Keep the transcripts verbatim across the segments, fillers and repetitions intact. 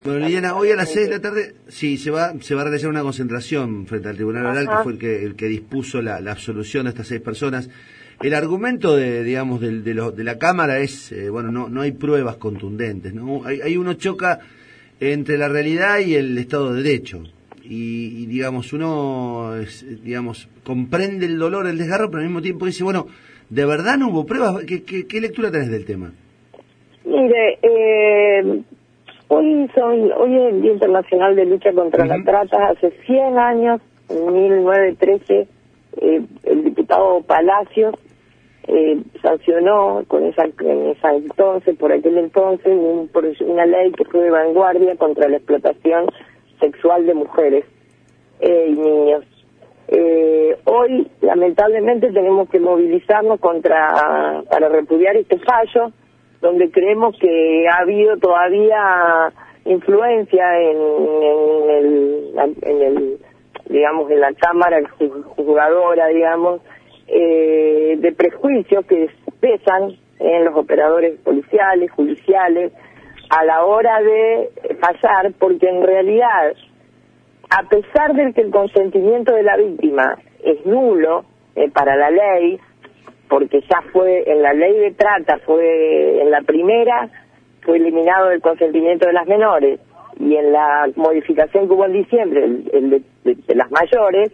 Bueno, Liliana, hoy a las seis de la tarde sí se va se va a realizar una concentración frente al Tribunal Oral, que fue el que el que dispuso la, la absolución de estas seis personas. El argumento de digamos de, de, lo, de la Cámara es eh, bueno no no hay pruebas contundentes, no hay, hay uno choca entre la realidad y el Estado de Derecho y, y digamos uno es, digamos comprende el dolor, el desgarro, pero al mismo tiempo dice bueno, de verdad no hubo pruebas. ¿Qué, qué, qué lectura tenés del tema? Mire, eh, hoy son hoy es el Día Internacional de Lucha contra uh-huh. la Trata. Hace cien años, en mil novecientos trece, eh, el diputado Palacios eh, sancionó con esa, en esa entonces, por aquel entonces, un, una ley que fue de vanguardia contra la explotación sexual de mujeres eh, y niños. Eh, hoy, lamentablemente, tenemos que movilizarnos contra para repudiar este fallo, donde creemos que ha habido todavía influencia en, en el, en el, digamos, en la Cámara juzgadora, digamos, eh, de prejuicios que pesan en los operadores policiales, judiciales, a la hora de fallar, porque en realidad, a pesar de que el consentimiento de la víctima es nulo eh, para la ley, porque ya fue en la ley de trata, fue en la primera, fue eliminado el consentimiento de las menores, y en la modificación que hubo en diciembre, el, el de, de, de las mayores,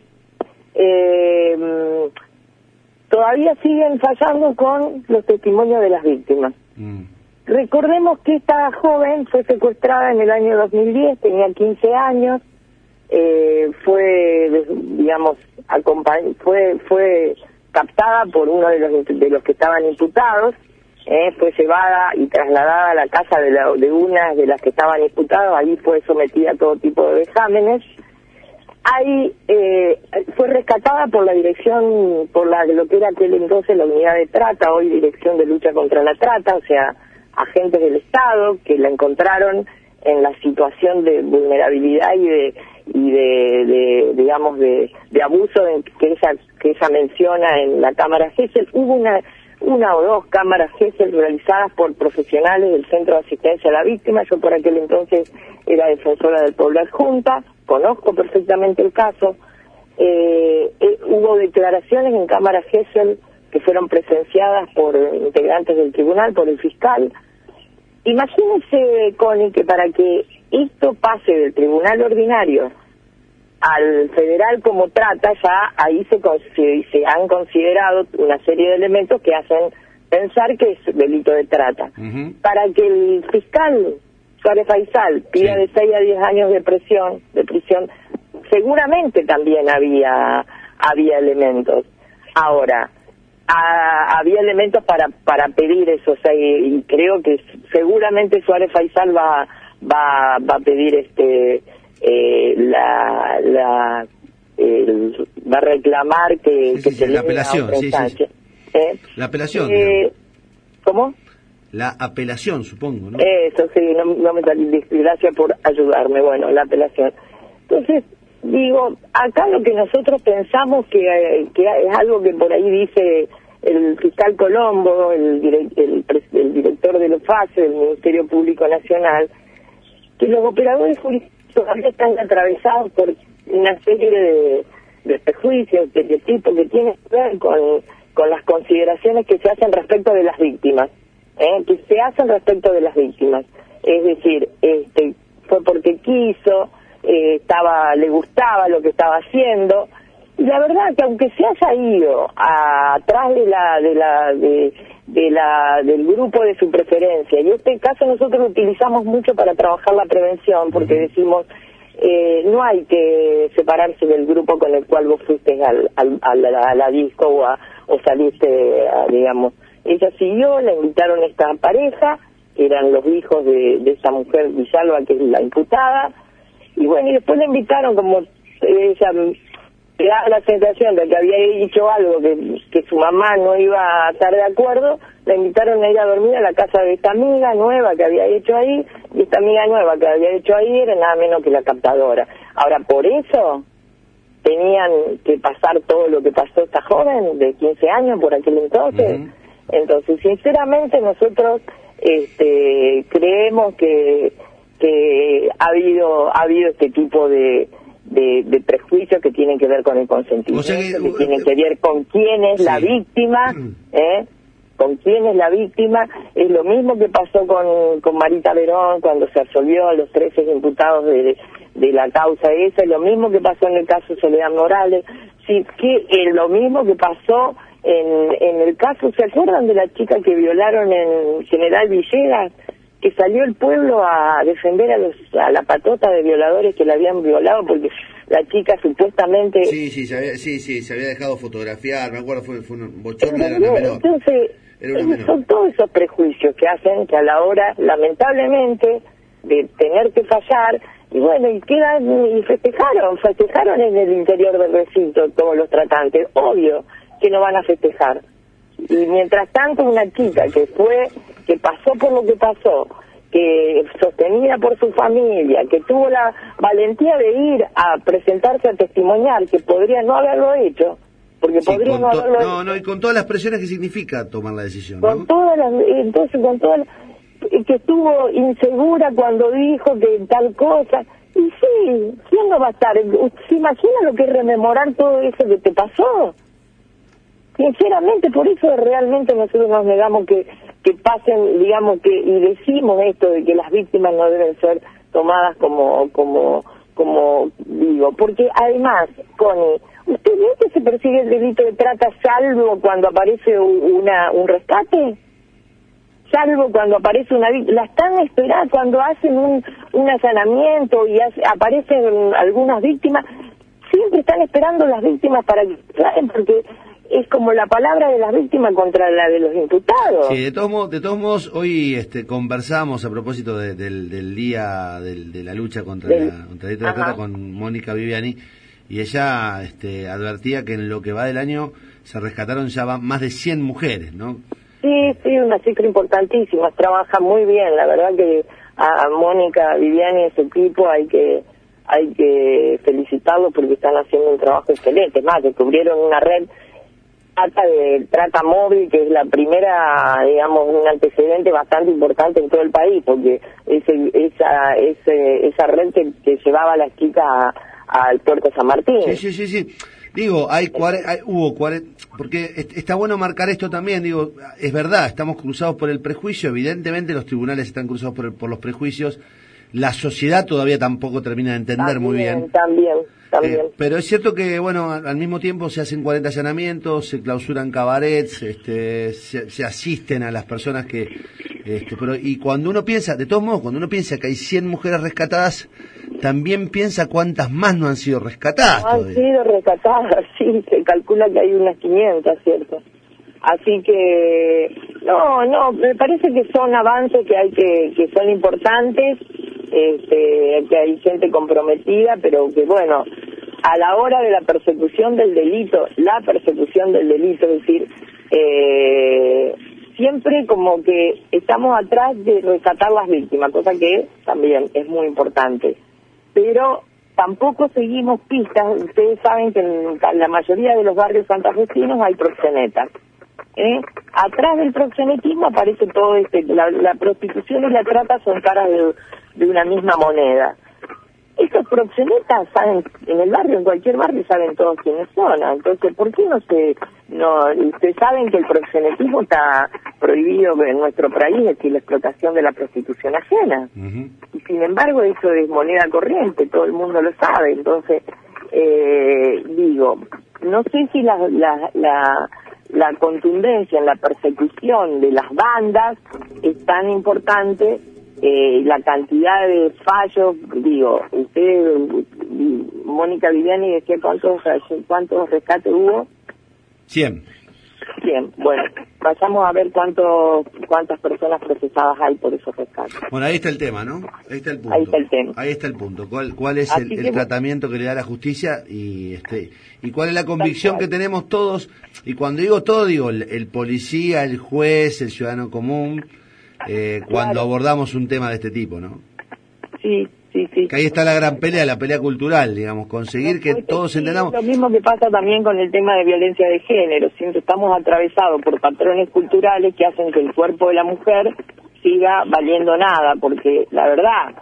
eh, todavía siguen fallando con los testimonios de las víctimas. Mm. Recordemos que esta joven fue secuestrada en el año dos mil diez, tenía quince años, eh, fue, digamos, acompañ- fue, fue captada por uno de los de los que estaban imputados, eh, fue llevada y trasladada a la casa de, la, de una de las que estaban imputados. Ahí fue sometida a todo tipo de exámenes. Ahí eh, fue rescatada por la dirección, por la lo que era aquel entonces la unidad de trata, hoy Dirección de Lucha contra la Trata, o sea, agentes del Estado que la encontraron en la situación de vulnerabilidad y de y de, de digamos de, de abuso de, que ella que ella menciona en la cámara Gesell. Hubo una una o dos cámaras Gesell realizadas por profesionales del Centro de Asistencia a la Víctima. Yo por aquel entonces era defensora del pueblo adjunta, conozco perfectamente el caso. Eh, eh, hubo declaraciones en cámaras Gesell que fueron presenciadas por integrantes del tribunal, por el fiscal. Imagínense, Connie, que para que esto pase del tribunal ordinario al federal como trata, ya ahí se, se han considerado una serie de elementos que hacen pensar que es delito de trata. Uh-huh. Para que el fiscal Suárez Faisal pida sí. de seis a diez años de prisión, de prisión, seguramente también había había elementos. Ahora, a, había elementos para para pedir eso, o sea, y, y creo que seguramente Suárez Faisal va va va a pedir este eh, la la el, va a reclamar que, sí, que sí, se sí, la apelación, sí, sí, sí. ¿Eh? La apelación. Eh, ¿Cómo? La apelación, supongo, ¿no? Eso sí, no, no me salí. Gracias por ayudarme. Bueno, la apelación. Entonces, digo, acá lo que nosotros pensamos que, que es algo que por ahí dice el fiscal Colombo, el, direct, el, el director del O F A C, del Ministerio Público Nacional, que los operadores jurídicos todavía están atravesados por una serie de, de prejuicios, de, de tipo que tienen que ver con, con las consideraciones que se hacen respecto de las víctimas, ¿eh? que se hacen respecto de las víctimas. Es decir, este fue porque quiso, eh, estaba le gustaba lo que estaba haciendo. Y la verdad que aunque se haya ido a, atrás de la de la de, de la del grupo de su preferencia, y este caso nosotros lo utilizamos mucho para trabajar la prevención, porque decimos eh, no hay que separarse del grupo con el cual vos fuiste al, al, a, la, a la disco o, a, o saliste, a, digamos. Ella siguió, la invitaron a esta pareja, eran los hijos de, de esa mujer Villalba, que es la imputada, y bueno, y después la invitaron, como ella le da la sensación de que había dicho algo que, que su mamá no iba a estar de acuerdo, la invitaron a ir a dormir a la casa de esta amiga nueva que había hecho ahí, y esta amiga nueva que había hecho ahí era nada menos que la captadora. Ahora, por eso tenían que pasar todo lo que pasó esta joven de quince años por aquel entonces. Uh-huh. Entonces, sinceramente, nosotros este, creemos que que ha habido ha habido este tipo de de, de prejuicios que tienen que ver con el consentimiento, o sea que, que tienen que ver con quién es sí. la víctima, ¿eh? con quién es la víctima. Es lo mismo que pasó con, con Marita Verón cuando se absolvió a los trece imputados de, de la causa esa, es lo mismo que pasó en el caso de Soledad Morales, sí, que es lo mismo que pasó en, en el caso, ¿se acuerdan de la chica que violaron en General Villegas? Que salió el pueblo a defender a, los, a la patota de violadores que la habían violado porque la chica supuestamente... Sí, sí, se había, sí, sí, se había dejado fotografiar, me acuerdo, fue, fue un bochorno, era una menor. Entonces, era una menor. Son todos esos prejuicios que hacen que a la hora, lamentablemente, de tener que fallar, y bueno, y quedan, y festejaron, festejaron en el interior del recinto todos los tratantes, obvio que no van a festejar. Y mientras tanto una chica que fue, que pasó por lo que pasó, que sostenida por su familia, que tuvo la valentía de ir a presentarse a testimoniar, que podría no haberlo hecho, porque sí, podría no haberlo no, hecho. No, y con todas las presiones que significa tomar la decisión, Con ¿no? todas las, entonces con todas las, que estuvo insegura cuando dijo que tal cosa, y sí, ¿quién no va a estar? ¿Se imagina lo que es rememorar todo eso que te pasó? Sinceramente, por eso realmente nosotros nos negamos que, que pasen, digamos, que y decimos esto de que las víctimas no deben ser tomadas como, como, como digo, porque además, Connie, ¿usted ve que se persigue el delito de trata salvo cuando aparece una un rescate? Salvo cuando aparece una víctima, la están esperando cuando hacen un, un allanamiento y hace, aparecen algunas víctimas, siempre están esperando las víctimas para que traen, porque es como la palabra de las víctimas contra la de los imputados. Sí, de todos modos, de todos modos hoy este, conversamos a propósito de, del, del día del, de la lucha contra del, la, contra el delito de trata con Mónica Viviani, y ella este, advertía que en lo que va del año se rescataron ya más de cien mujeres, ¿no? Sí, sí, una cifra importantísima, trabaja muy bien, la verdad que a Mónica Viviani y su equipo hay que hay que felicitarlos porque están haciendo un trabajo excelente, más, descubrieron una red trata de trata móvil, que es la primera, digamos, un antecedente bastante importante en todo el país, porque ese, esa ese, esa red que, que llevaba a las chicas al puerto San Martín. Sí, sí, sí, sí. Digo, hay, cuare, hay hubo cuarenta, porque está bueno marcar esto también, digo, es verdad, estamos cruzados por el prejuicio, evidentemente los tribunales están cruzados por, el, por los prejuicios, la sociedad todavía tampoco termina de entender también, muy bien. También, también. Eh, pero es cierto que, bueno, al, al mismo tiempo se hacen cuarenta allanamientos, se clausuran cabarets, este, se, se asisten a las personas que... Este, pero y cuando uno piensa, de todos modos, cuando uno piensa que hay cien mujeres rescatadas, también piensa cuántas más no han sido rescatadas. No han todavía. sido rescatadas, sí, se calcula que hay unas quinientas, ¿cierto? Así que, no, no, me parece que son avances que hay que, que son importantes, este, que hay gente comprometida, pero que bueno, a la hora de la persecución del delito, la persecución del delito, es decir, eh, siempre como que estamos atrás de rescatar las víctimas, cosa que también es muy importante. Pero tampoco seguimos pistas. Ustedes saben que en la mayoría de los barrios santafesinos hay proxenetas. ¿eh? Atrás del proxenetismo aparece todo este, la, la prostitución y la trata son caras de, de una misma moneda. Estos proxenetas saben, en el barrio, en cualquier barrio saben todos quiénes son. Entonces, ¿por qué no se, no, ustedes saben que el proxenetismo está prohibido en nuestro país, es decir, la explotación de la prostitución ajena. Uh-huh. Y sin embargo, eso es moneda corriente, todo el mundo lo sabe. Entonces, eh, digo, no sé si la, la, la, la contundencia en la persecución de las bandas es tan importante. Eh, la cantidad de fallos, digo, usted, Mónica Viviani, decía cuántos cuántos rescates hubo. Cien. Cien. Bueno, vayamos a ver cuántos cuántas personas procesadas hay por esos rescates. Bueno, ahí está el tema, ¿no? Ahí está el punto. Ahí está el tema. Ahí está el punto. ¿Cuál, cuál es el, el tratamiento que le da la justicia y este y cuál es la convicción que tenemos todos? Y cuando digo todo, digo el, el policía, el juez, el ciudadano común. Eh, cuando claro. abordamos un tema de este tipo, ¿no? Sí, sí, sí. Que ahí está la gran pelea, la pelea cultural, digamos, conseguir no, que pues, todos sí, entendamos. Lo mismo que pasa también con el tema de violencia de género, siempre estamos atravesados por patrones culturales que hacen que el cuerpo de la mujer siga valiendo nada, porque la verdad,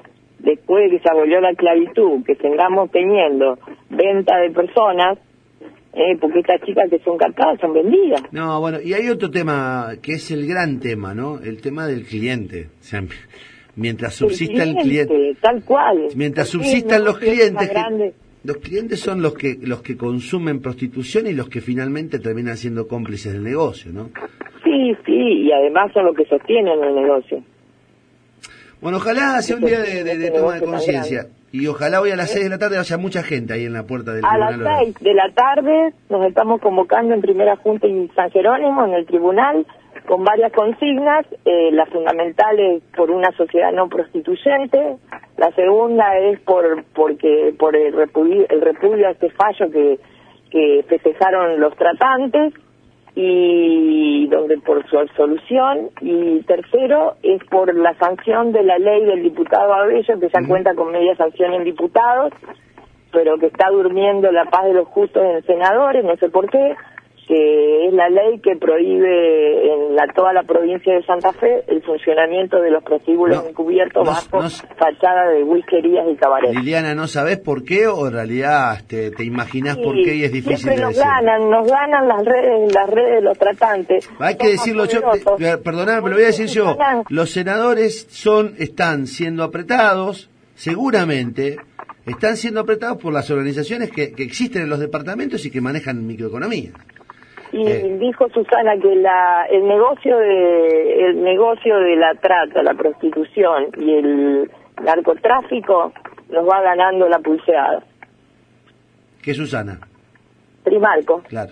después de que se abolió la esclavitud, que tengamos teniendo venta de personas, eh, porque estas chicas que son captadas son vendidas. No, bueno, y hay otro tema que es el gran tema, ¿no? El tema del cliente. O sea, mientras subsista el cliente, el cliente tal cual. Mientras subsistan los clientes, que, los clientes son los que los que consumen prostitución y los que finalmente terminan siendo cómplices del negocio, ¿no? Sí, sí, y además son los que sostienen el negocio. Bueno, ojalá sea un día de, de, de toma de conciencia. Y ojalá hoy a las seis de la tarde haya mucha gente ahí en la puerta del tribunal. A las seis de la tarde nos estamos convocando en primera junta en San Jerónimo, en el tribunal, con varias consignas. Eh, la fundamental es por una sociedad no prostituyente. La segunda es por porque por el repudio, el repudio a este fallo que, que festejaron los tratantes, y donde por su absolución. Y tercero es por la sanción de la ley del diputado Abello, que ya mm. cuenta con media sanción en diputados, pero que está durmiendo la paz de los justos en senadores, no sé por qué, que es la ley que prohíbe en la, toda la provincia de Santa Fe el funcionamiento de los prostíbulos no, encubiertos no, bajo no, fachada de whiskerías y cabaret. Liliana, ¿no sabés por qué o en realidad te, te imaginás sí, por qué y es difícil siempre de nos decir? ganan, nos ganan las redes, las redes de los tratantes. Hay que decirlo yo, eh, perdonad, me lo voy a decir yo, los senadores son, están siendo apretados, seguramente, están siendo apretados por las organizaciones que, que existen en los departamentos y que manejan microeconomía. Y eh. dijo Susana que la el negocio de el negocio de la trata, la prostitución y el narcotráfico nos va ganando la pulseada. ¿Qué Susana? Trimalco. Claro.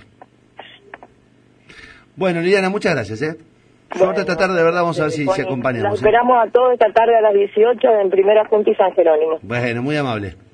Bueno, Liliana, muchas gracias, ¿eh? Bueno, vamos a tratar de verdad, vamos a ver si se acompañamos. La esperamos ¿eh? a todos esta tarde a las dieciocho en Primera Junta y San Jerónimo. Bueno, muy amable.